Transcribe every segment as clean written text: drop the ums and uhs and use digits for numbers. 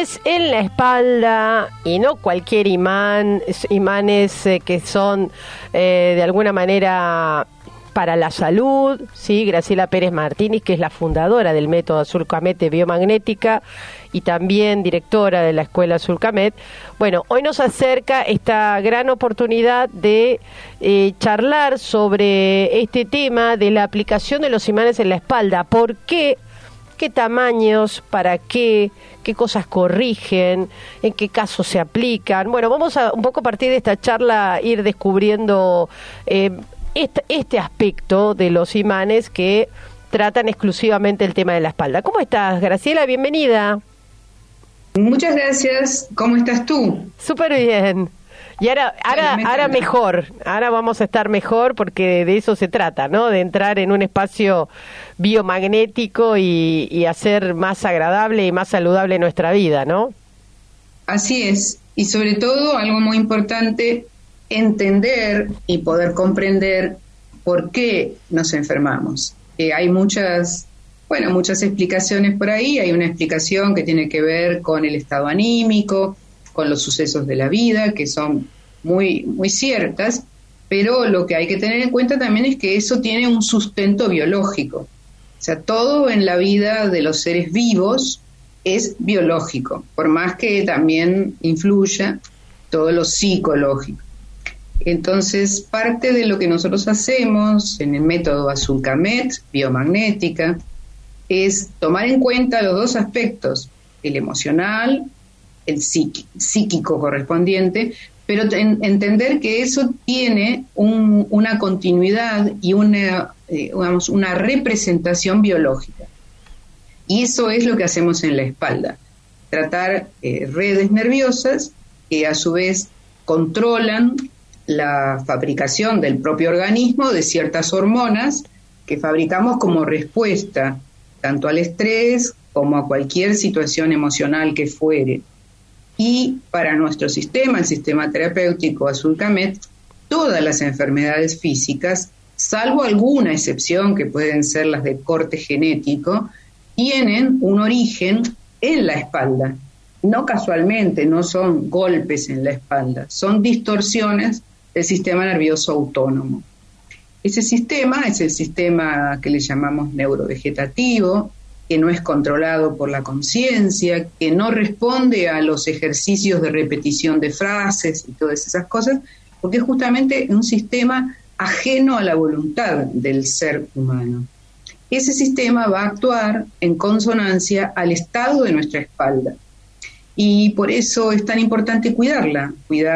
imanes en la espalda, y no cualquier imanes que son de alguna manera para la salud, ¿sí? Graciela Pérez Martínez, que es la fundadora del método Azulcamet de biomagnética y también directora de la Escuela Azulcamet. Bueno, hoy nos acerca esta gran oportunidad de charlar sobre este tema de la aplicación de los imanes en la espalda. ¿Por qué? ¿Qué tamaños? ¿Para qué? ¿Qué cosas corrigen? ¿En qué casos se aplican? Bueno, vamos a un poco a partir de esta charla ir descubriendo este aspecto de los imanes que tratan exclusivamente el tema de la espalda. ¿Cómo estás, Graciela? Bienvenida. Muchas gracias. ¿Cómo estás tú? Súper bien. Y ahora mejor. Ahora vamos a estar mejor porque de eso se trata, ¿no? De entrar en un espacio biomagnético y hacer más agradable y más saludable nuestra vida, ¿no? Así es. Y sobre todo, algo muy importante, entender y poder comprender por qué nos enfermamos. Hay muchas explicaciones por ahí. Hay una explicación que tiene que ver con el estado anímico, con los sucesos de la vida, que son muy, muy ciertas, pero lo que hay que tener en cuenta también es que eso tiene un sustento biológico. O sea, todo en la vida de los seres vivos es biológico, por más que también influya todo lo psicológico. Entonces, parte de lo que nosotros hacemos en el método Azulcamet, biomagnética, es tomar en cuenta los dos aspectos, el emocional, el psíquico correspondiente, pero entender que eso tiene una continuidad y una representación biológica. Y eso es lo que hacemos en la espalda, tratar redes nerviosas que a su vez controlan la fabricación del propio organismo de ciertas hormonas que fabricamos como respuesta tanto al estrés como a cualquier situación emocional que fuere. Y para nuestro sistema, el sistema terapéutico Azulcamet, todas las enfermedades físicas, salvo alguna excepción que pueden ser las de corte genético, tienen un origen en la espalda. No casualmente, no son golpes en la espalda, son distorsiones del sistema nervioso autónomo. Ese sistema es el sistema que le llamamos neurovegetativo, que no es controlado por la conciencia, que no responde a los ejercicios de repetición de frases y todas esas cosas, porque es justamente un sistema ajeno a la voluntad del ser humano. Ese sistema va a actuar en consonancia al estado de nuestra espalda. Y por eso es tan importante cuidar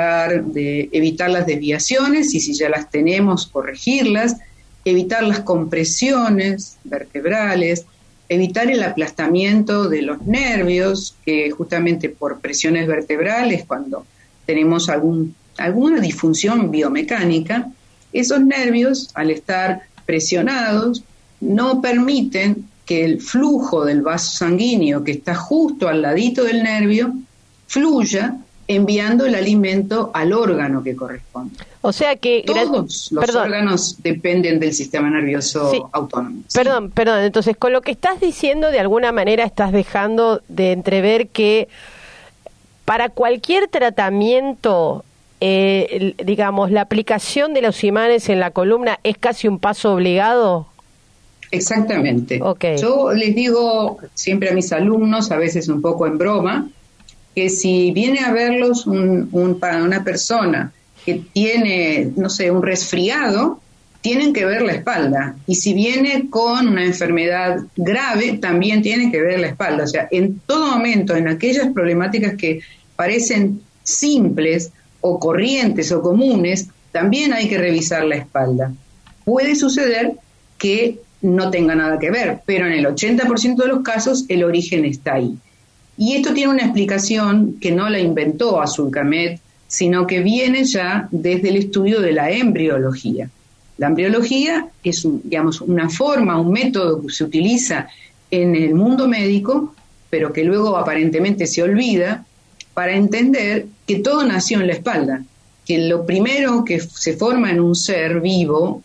de evitar las desviaciones y si ya las tenemos, corregirlas, evitar las compresiones vertebrales, evitar el aplastamiento de los nervios, que justamente por presiones vertebrales, cuando tenemos alguna disfunción biomecánica, esos nervios, al estar presionados, no permiten que el flujo del vaso sanguíneo que está justo al ladito del nervio fluya enviando el alimento al órgano que corresponde. O sea que todos los órganos dependen del sistema nervioso autónomo. ¿Sí? Perdón, entonces con lo que estás diciendo de alguna manera estás dejando de entrever que para cualquier tratamiento, digamos, la aplicación de los imanes en la columna es casi un paso obligado. Exactamente. Okay. Yo les digo siempre a mis alumnos, a veces un poco en broma, que si viene a verlos una persona que tiene, no sé, un resfriado, tienen que ver la espalda. Y si viene con una enfermedad grave, también tienen que ver la espalda. O sea, en todo momento, en aquellas problemáticas que parecen simples o corrientes o comunes, también hay que revisar la espalda. Puede suceder que no tenga nada que ver, pero en el 80% de los casos el origen está ahí. Y esto tiene una explicación que no la inventó Azulcamet, sino que viene ya desde el estudio de la embriología. La embriología es, una forma, un método que se utiliza en el mundo médico, pero que luego aparentemente se olvida, para entender que todo nació en la espalda, que lo primero que se forma en un ser vivo,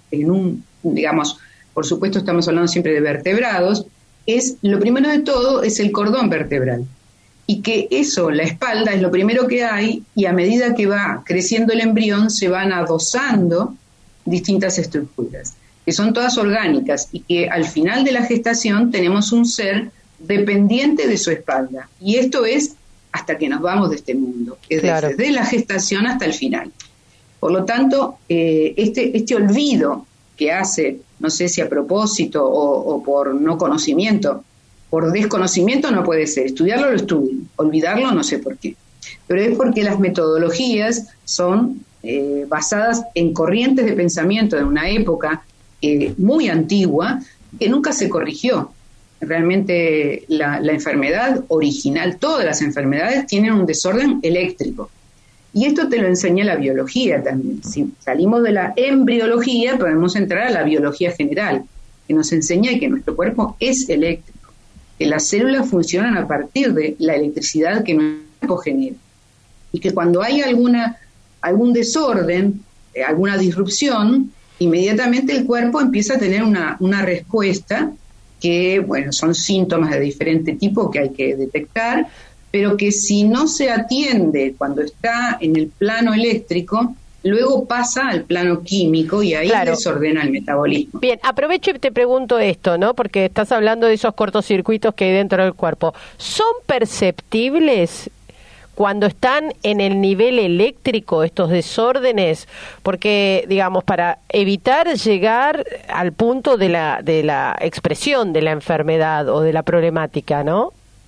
por supuesto estamos hablando siempre de vertebrados, lo primero de todo es el cordón vertebral. y que eso, la espalda, es lo primero que hay, y a medida que va creciendo el embrión se van adosando distintas estructuras, que son todas orgánicas, y que al final de la gestación tenemos un ser dependiente de su espalda. Y esto es hasta que nos vamos de este mundo, es claro, desde la gestación hasta el final. Por lo tanto, este olvido que hace, no sé si a propósito o por no conocimiento, por desconocimiento no puede ser, estudiarlo lo estudian, olvidarlo no sé por qué, pero es porque las metodologías son basadas en corrientes de pensamiento de una época muy antigua que nunca se corrigió. Realmente la enfermedad original, todas las enfermedades tienen un desorden eléctrico. Y esto te lo enseña la biología también. Si salimos de la embriología, podemos entrar a la biología general, que nos enseña que nuestro cuerpo es eléctrico, que las células funcionan a partir de la electricidad que nuestro cuerpo genera. Y que cuando hay algún desorden, alguna disrupción, inmediatamente el cuerpo empieza a tener una respuesta que, bueno, son síntomas de diferente tipo que hay que detectar, pero que si no se atiende cuando está en el plano eléctrico, luego pasa al plano químico y ahí desordena el metabolismo. Bien, aprovecho y te pregunto esto, ¿no? Porque estás hablando de esos cortocircuitos que hay dentro del cuerpo. ¿Son perceptibles cuando están en el nivel eléctrico estos desórdenes? Porque, digamos, para evitar llegar al punto de la expresión de la enfermedad o de la problemática, ¿no?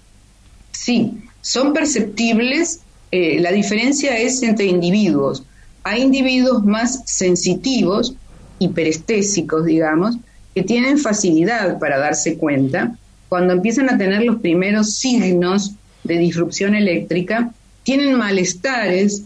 Sí, son perceptibles. La diferencia es entre individuos. Hay individuos más sensitivos, hiperestésicos, digamos, que tienen facilidad para darse cuenta. Cuando empiezan a tener los primeros signos de disrupción eléctrica, tienen malestares,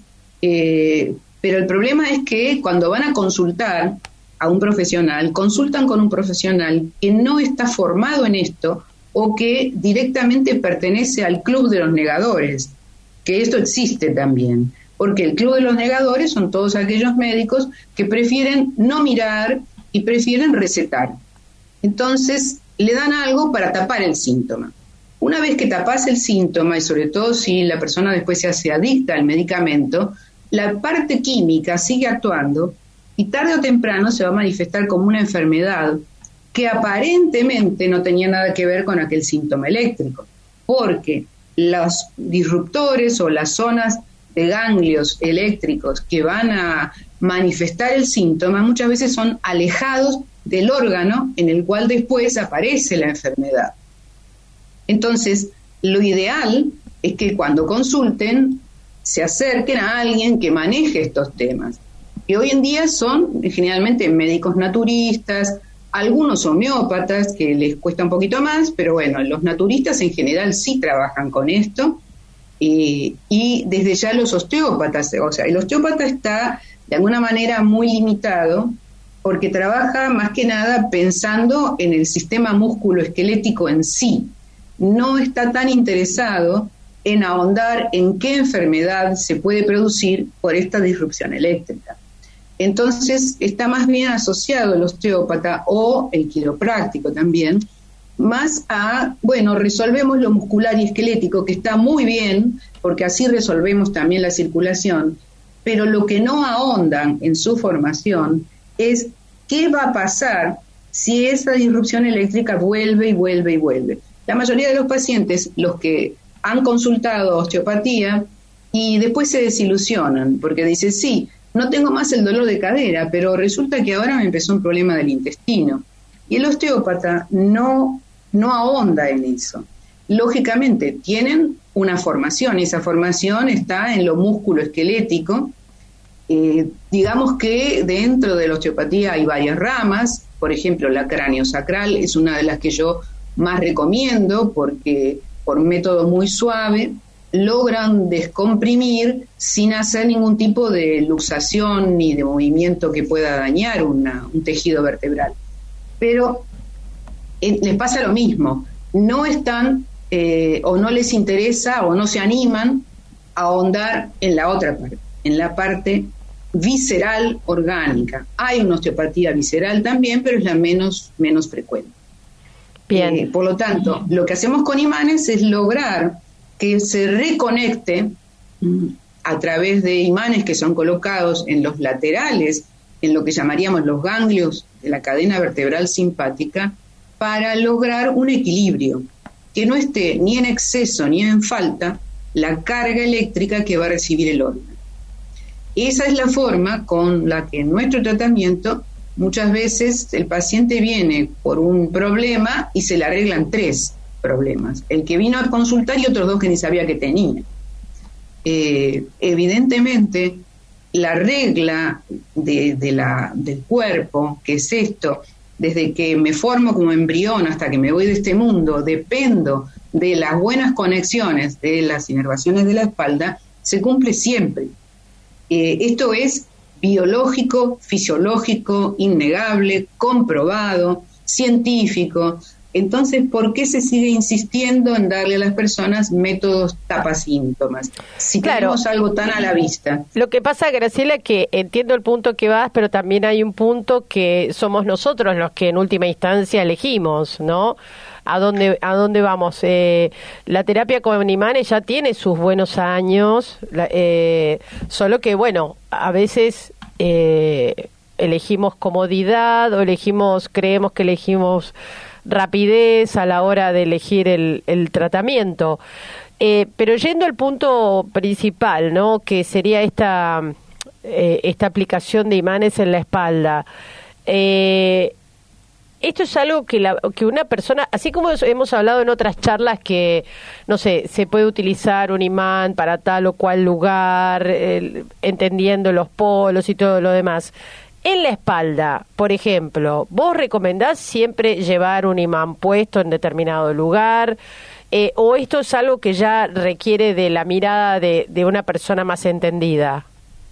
pero el problema es que cuando van a consultar a un profesional, consultan con un profesional que no está formado en esto o que directamente pertenece al club de los negadores, que esto existe también, porque el club de los negadores son todos aquellos médicos que prefieren no mirar y prefieren recetar. Entonces, le dan algo para tapar el síntoma. Una vez que tapas el síntoma, y sobre todo si la persona después se hace adicta al medicamento, la parte química sigue actuando y tarde o temprano se va a manifestar como una enfermedad que aparentemente no tenía nada que ver con aquel síntoma eléctrico, porque los disruptores o las zonas de ganglios eléctricos que van a manifestar el síntoma muchas veces son alejados del órgano en el cual después aparece la enfermedad. Entonces, lo ideal es que cuando consulten se acerquen a alguien que maneje estos temas, que hoy en día son generalmente médicos naturistas, algunos homeópatas, que les cuesta un poquito más, pero bueno, los naturistas en general sí trabajan con esto, y desde ya los osteópatas, o sea, el osteópata está de alguna manera muy limitado, porque trabaja más que nada pensando en el sistema músculo-esquelético en sí. No está tan interesado en ahondar en qué enfermedad se puede producir por esta disrupción eléctrica. Entonces, está más bien asociado el osteópata o el quiropráctico también, más a, bueno, resolvemos lo muscular y esquelético, que está muy bien, porque así resolvemos también la circulación, pero lo que no ahondan en su formación es qué va a pasar si esa disrupción eléctrica vuelve y vuelve y vuelve. La mayoría de los pacientes, los que han consultado osteopatía y después se desilusionan, porque dicen, sí, no tengo más el dolor de cadera, pero resulta que ahora me empezó un problema del intestino. Y el osteópata no ahonda en eso. Lógicamente, tienen una formación, y esa formación está en lo músculo-esquelético. Digamos que dentro de la osteopatía hay varias ramas, por ejemplo, la craneosacral es una de las que yo más recomiendo, porque por un método muy suave logran descomprimir sin hacer ningún tipo de luxación ni de movimiento que pueda dañar un tejido vertebral. Pero les pasa lo mismo, no están o no les interesa o no se animan a ahondar en la otra parte, en la parte visceral orgánica. Hay una osteopatía visceral también, pero es la menos frecuente. Bien. Por lo tanto, lo que hacemos con imanes es lograr que se reconecte a través de imanes que son colocados en los laterales, en lo que llamaríamos los ganglios de la cadena vertebral simpática, para lograr un equilibrio, que no esté ni en exceso ni en falta la carga eléctrica que va a recibir el órgano. Esa es la forma con la que en nuestro tratamiento muchas veces el paciente viene por un problema y se le arreglan 3 problemas. El que vino a consultar y otros 2 que ni sabía que tenía. Evidentemente, la regla del cuerpo, que es esto, desde que me formo como embrión hasta que me voy de este mundo, dependo de las buenas conexiones de las inervaciones de la espalda, se cumple siempre. Esto es biológico, fisiológico, innegable, comprobado, científico. Entonces, ¿por qué se sigue insistiendo en darle a las personas métodos tapasíntomas? Si tenemos algo tan a la vista. Lo que pasa, Graciela, que entiendo el punto que vas, pero también hay un punto que somos nosotros los que en última instancia elegimos, ¿no? ¿A dónde vamos? La terapia con imanes ya tiene sus buenos años, solo que, bueno, a veces elegimos comodidad o creemos que elegimos rapidez a la hora de elegir el tratamiento. Pero yendo al punto principal, ¿no? Que sería esta aplicación de imanes en la espalda. Esto es algo que una persona, así como hemos hablado en otras charlas que, no sé, se puede utilizar un imán para tal o cual lugar, entendiendo los polos y todo lo demás. En la espalda, por ejemplo, ¿vos recomendás siempre llevar un imán puesto en determinado lugar? ¿O esto es algo que ya requiere de la mirada de una persona más entendida?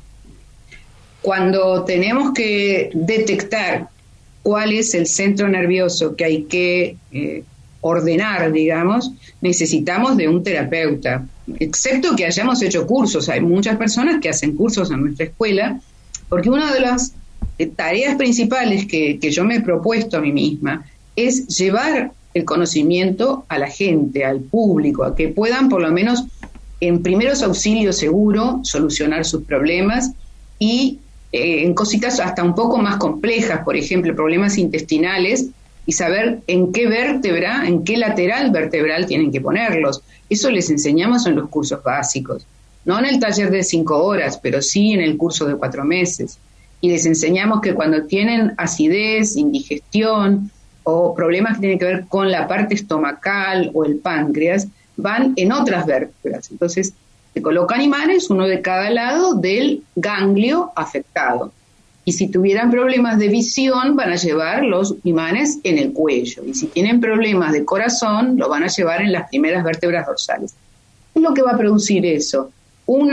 Cuando tenemos que detectar cuál es el centro nervioso que hay que ordenar, digamos, necesitamos de un terapeuta, excepto que hayamos hecho cursos. Hay muchas personas que hacen cursos en nuestra escuela, porque una de las tareas principales que yo me he propuesto a mí misma es llevar el conocimiento a la gente, al público, a que puedan por lo menos en primeros auxilios seguro solucionar sus problemas y en cositas hasta un poco más complejas, por ejemplo, problemas intestinales, y saber en qué vértebra, en qué lateral vertebral tienen que ponerlos. Eso les enseñamos en los cursos básicos, no en el taller de 5 horas, pero sí en el curso de 4 meses. Y les enseñamos que cuando tienen acidez, indigestión o problemas que tienen que ver con la parte estomacal o el páncreas, van en otras vértebras. Entonces, se colocan imanes, uno de cada lado del ganglio afectado. Y si tuvieran problemas de visión, van a llevar los imanes en el cuello. Y si tienen problemas de corazón, lo van a llevar en las primeras vértebras dorsales. ¿Qué es lo que va a producir eso? Un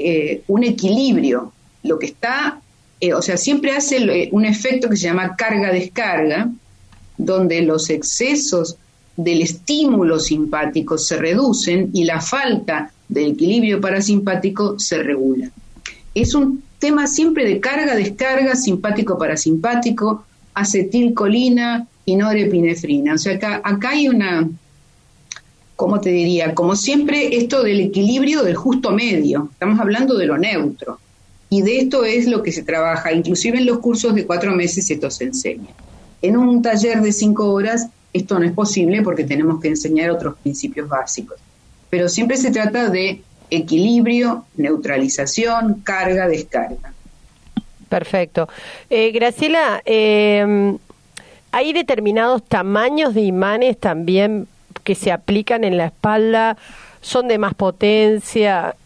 equilibrio. Lo que está, siempre hace un efecto que se llama carga-descarga, donde los excesos del estímulo simpático se reducen y la falta del equilibrio parasimpático se regula. Es un tema siempre de carga-descarga, simpático-parasimpático, acetilcolina y norepinefrina. O sea, acá hay una, ¿cómo te diría? Como siempre, esto del equilibrio del justo medio. Estamos hablando de lo neutro. Y de esto es lo que se trabaja. Inclusive en los cursos de 4 meses esto se enseña. En un taller de 5 horas esto no es posible porque tenemos que enseñar otros principios básicos. Pero siempre se trata de equilibrio, neutralización, carga, descarga. Perfecto. Graciela, ¿hay determinados tamaños de imanes también que se aplican en la espalda? ¿Son de más potencia?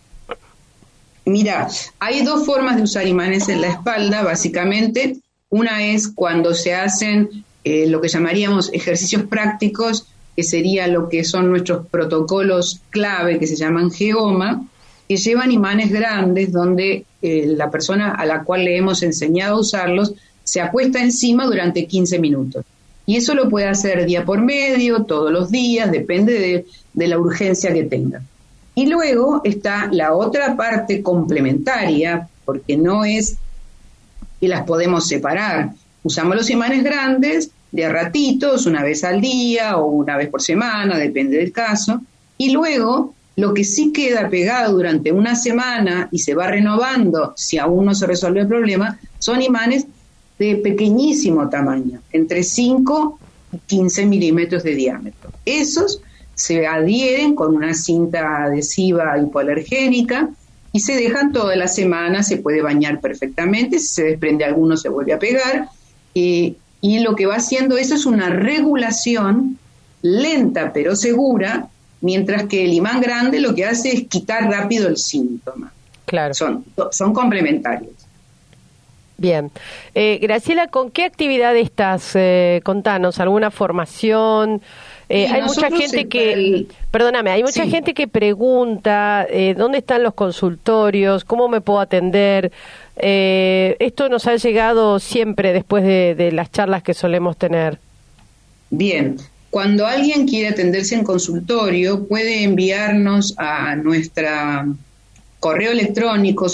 Mira, hay 2 formas de usar imanes en la espalda, básicamente. Una es cuando se hacen lo que llamaríamos ejercicios prácticos, que sería lo que son nuestros protocolos clave, que se llaman GEOMA, que llevan imanes grandes donde la persona a la cual le hemos enseñado a usarlos se acuesta encima durante 15 minutos. Y eso lo puede hacer día por medio, todos los días, depende de la urgencia que tenga. Y luego está la otra parte complementaria, porque no es que las podemos separar. Usamos los imanes grandes de a ratitos, una vez al día o una vez por semana, depende del caso, y luego Lo que sí queda pegado durante una semana y se va renovando, si aún no se resuelve el problema, son imanes de pequeñísimo tamaño, entre 5 y 15 milímetros de diámetro. Esos se adhieren con una cinta adhesiva hipoalergénica y se dejan toda la semana, se puede bañar perfectamente, si se desprende alguno se vuelve a pegar, y lo que va haciendo eso es una regulación lenta pero segura, mientras que el imán grande lo que hace es quitar rápido el síntoma. Claro. Son complementarios. Bien. Graciela, ¿con qué actividad estás? Contanos, ¿alguna formación? Hay mucha gente gente que pregunta ¿dónde están los consultorios? ¿Cómo me puedo atender? Esto nos ha llegado siempre después de las charlas que solemos tener. Bien. Cuando alguien quiere atenderse en consultorio, puede enviarnos a nuestra correo electrónico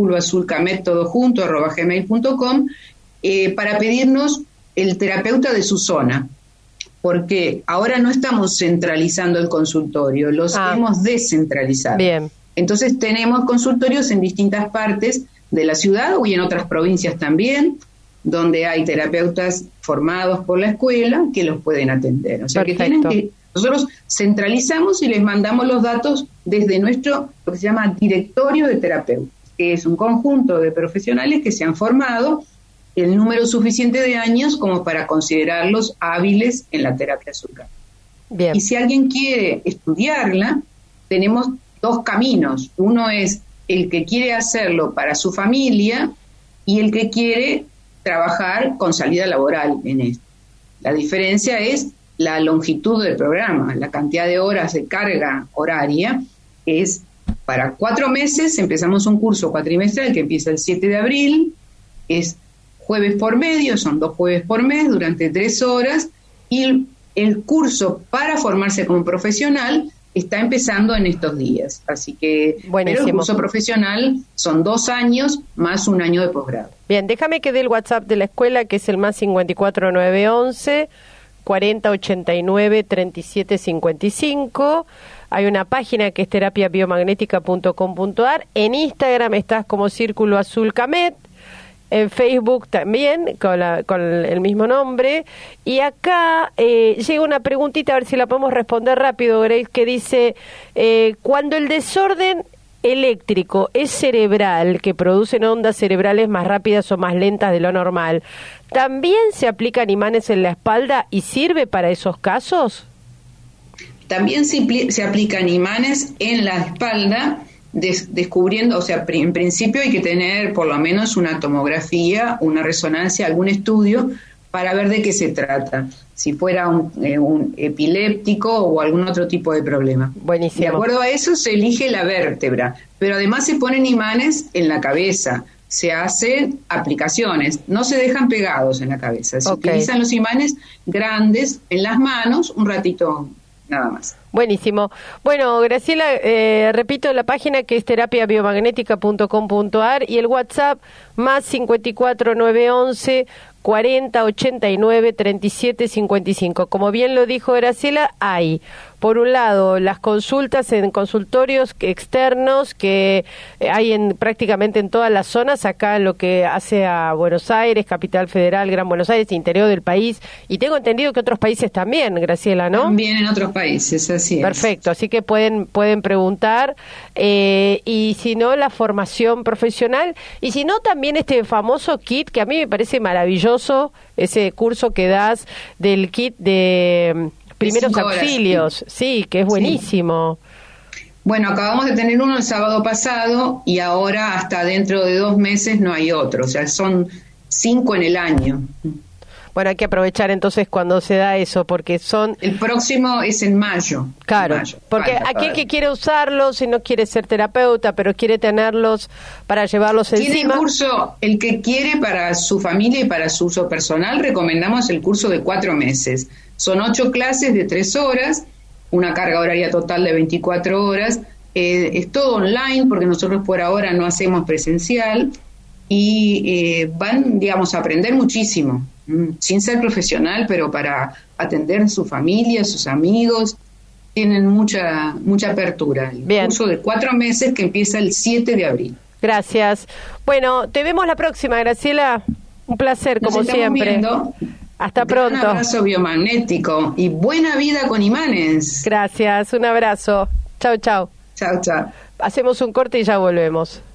circuloazulcamet@gmail.com para pedirnos el terapeuta de su zona, porque ahora no estamos centralizando el consultorio, los hemos descentralizado. Bien. Entonces tenemos consultorios en distintas partes de la ciudad y en otras provincias también, donde hay terapeutas formados por la escuela que los pueden atender. O sea, Perfecto. Nosotros centralizamos y les mandamos los datos desde nuestro, lo que se llama directorio de terapeutas, que es un conjunto de profesionales que se han formado el número suficiente de años como para considerarlos hábiles en la terapia azulcamét. Bien. Y si alguien quiere estudiarla, tenemos dos caminos. Uno es el que quiere hacerlo para su familia y el que quiere trabajar con salida laboral en esto. La diferencia es la longitud del programa, la cantidad de horas de carga horaria es para 4 meses. Empezamos un curso cuatrimestral que empieza el 7 de abril, es jueves por medio, son 2 jueves por mes durante 3 horas, y el curso para formarse como profesional está empezando en estos días, así que Buenísimo. Pero el curso profesional son 2 años más 1 año de posgrado. Bien, déjame que dé el WhatsApp de la escuela, que es el más 54911 4089 3755. Hay una página que es terapiabiomagnética.com.ar. En Instagram estás como Círculo Azul Camet. En Facebook también, con el mismo nombre. Y acá llega una preguntita, a ver si la podemos responder rápido, Grace, que dice, cuando el desorden eléctrico es cerebral, que producen ondas cerebrales más rápidas o más lentas de lo normal, ¿también se aplican imanes en la espalda y sirve para esos casos? También se aplican imanes en la espalda, descubriendo, o sea, en principio hay que tener por lo menos una tomografía, una resonancia, algún estudio para ver de qué se trata, si fuera un epiléptico o algún otro tipo de problema. Buenísimo. De acuerdo a eso se elige la vértebra, pero además se ponen imanes en la cabeza, se hacen aplicaciones, no se dejan pegados en la cabeza, se utilizan los imanes grandes en las manos un ratito nada más. Buenísimo. Bueno, Graciela, repito la página que es terapiabiomagnética.com.ar y el WhatsApp más 54911 4089 3755. Como bien lo dijo Graciela, hay, por un lado, las consultas en consultorios externos que hay prácticamente en todas las zonas, acá en lo que hace a Buenos Aires, Capital Federal, Gran Buenos Aires, interior del país, y tengo entendido que otros países también, Graciela, ¿no? También en otros países, así es. Perfecto, así que pueden preguntar, y si no, la formación profesional, y si no, también este famoso kit, que a mí me parece maravilloso, ese curso que das del kit de primeros auxilios, sí, que es buenísimo. Sí. Bueno, acabamos de tener uno el sábado pasado y ahora hasta dentro de 2 meses no hay otro, o sea, son 5 en el año. Bueno, hay que aprovechar entonces cuando se da eso, porque son... El próximo es en mayo. Claro, porque aquel que quiere usarlos y no quiere ser terapeuta, pero quiere tenerlos para llevarlos encima... Tiene el curso, el que quiere para su familia y para su uso personal, recomendamos el curso de 4 meses. Son 8 clases de 3 horas, una carga horaria total de 24 horas. Es todo online, porque nosotros por ahora no hacemos presencial, y van, digamos, a aprender muchísimo. Sin ser profesional, pero para atender a su familia, a sus amigos, tienen mucha apertura. El Bien. curso de 4 meses que empieza el 7 de abril. Gracias. Bueno, te vemos la próxima, Graciela. Un placer, Nos como estamos siempre. viendo. Hasta pronto. Un abrazo biomagnético y buena vida con imanes. Gracias, un abrazo. Chau, chau. Chao, chao. Hacemos un corte y ya volvemos.